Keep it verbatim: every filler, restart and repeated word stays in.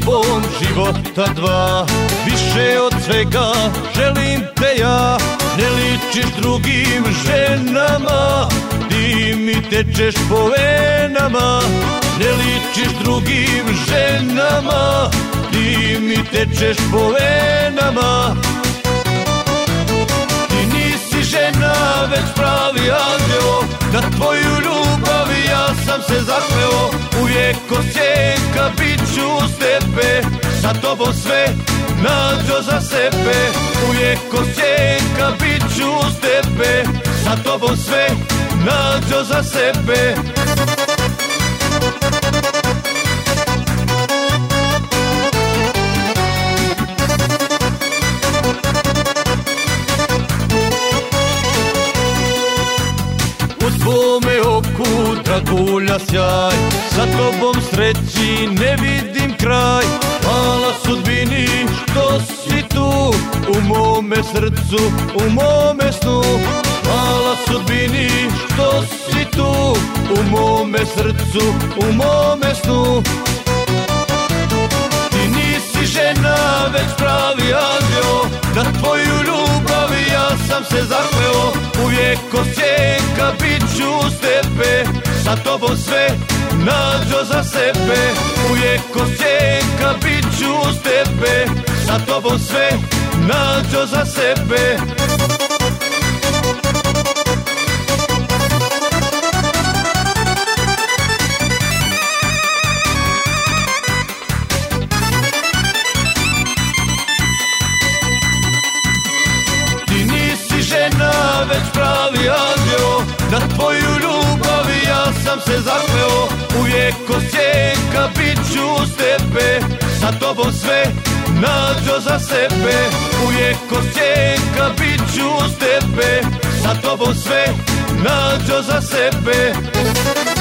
tobom života dva. Više od svega želim te ja, ne ličiš drugim ženama, ti mi tečeš po venama. Ne ličiš drugim ženama, ti mi tečeš po venama. Ti nisi žena, već pravi anđeo, na tvoju ljubav ja sam se zakleo. Uvijek ko sjenka bit ću uz tebe, sa tobom sve nađo za sebe. Uvijek ko sjenka bit ću uz tebe, sa tobom sve nađo za sebe. U tvome oku dragulja sjaj, sa tobom sreći ne vidim kraj. Hvala sudbini što si tu, u mome srcu, u mome snu. Hvala sudbini što si tu, u mome srcu, u mome snu. Ti nisi žena, već pravi anđeo, na tvoju ljubav ja sam se zakleo. Uvijek ko sjenka bit ću uz tebe, sa tobom sve nađo za sebe. Uvijek ko sjenka bit ću uz tebe, sa tobom sve nađo za sebe. Već pravi anđeo, na tvoju ljubav ja sam se zakleo. Uvijek ko sjenka bit ću uz tebe, sa tobom sve nađo za sebe. Uvijek ko sjenka bit ću uz tebe, sa tobom sve nađo za sebe.